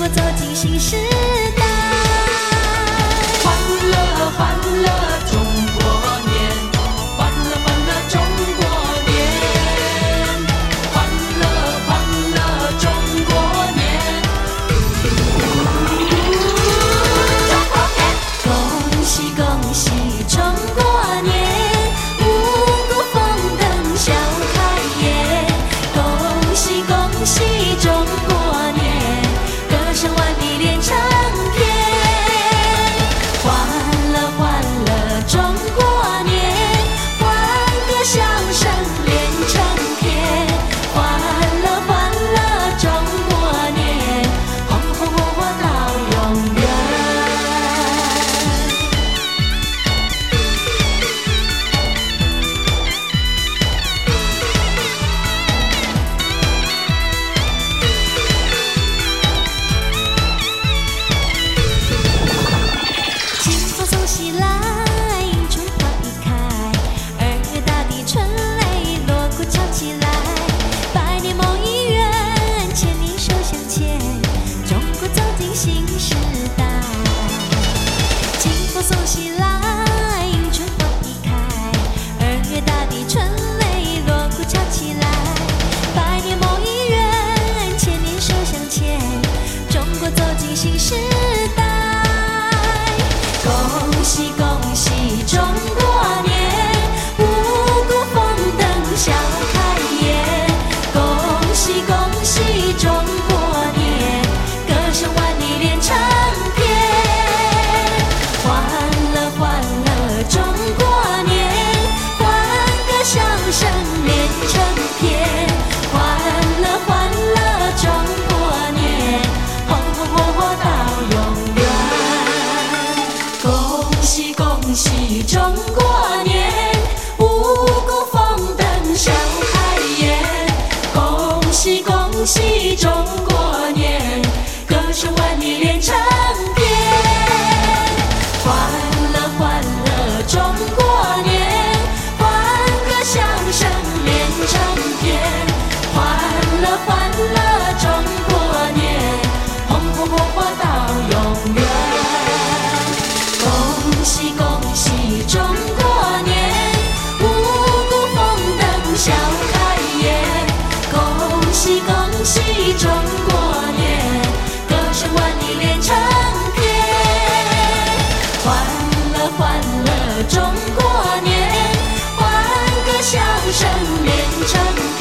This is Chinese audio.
国走进新时代。 欢乐欢乐中国年，欢乐欢乐中国年，欢乐欢乐中国年。 恭喜恭喜中国年，五谷丰登笑开颜。恭喜恭喜中国年，歌声万里连成片。欢乐欢乐中国年，欢歌笑声连成片。欢乐欢乐中国年，红红火火到永远。清风送喜来，迎春花一开，二月大地春雷，锣鼓敲起来。百年梦一圆，千年手相牵，中国走进新时代。清风送喜来，迎春花一开，二月大地春雷，锣鼓敲起来。百年梦一圆，千年手相牵，中国走进新时代。恭喜恭喜中国年，五谷丰登笑开颜。恭喜恭喜中国年，歌声万里连成片。欢乐欢乐中国年，欢歌笑声连成片。欢乐欢乐中国年，红红火火到永远。恭喜恭喜中国年，五谷丰登笑开颜。恭喜恭喜中国年，歌声万里连成片。欢乐欢乐中国年，欢歌笑声连成片。欢乐欢乐中国年，红红火火到永远。恭喜恭喜中国年，五谷丰登笑开颜。恭喜恭喜中国年，歌声万里连成片。欢乐欢乐中国年，欢歌笑声连成片。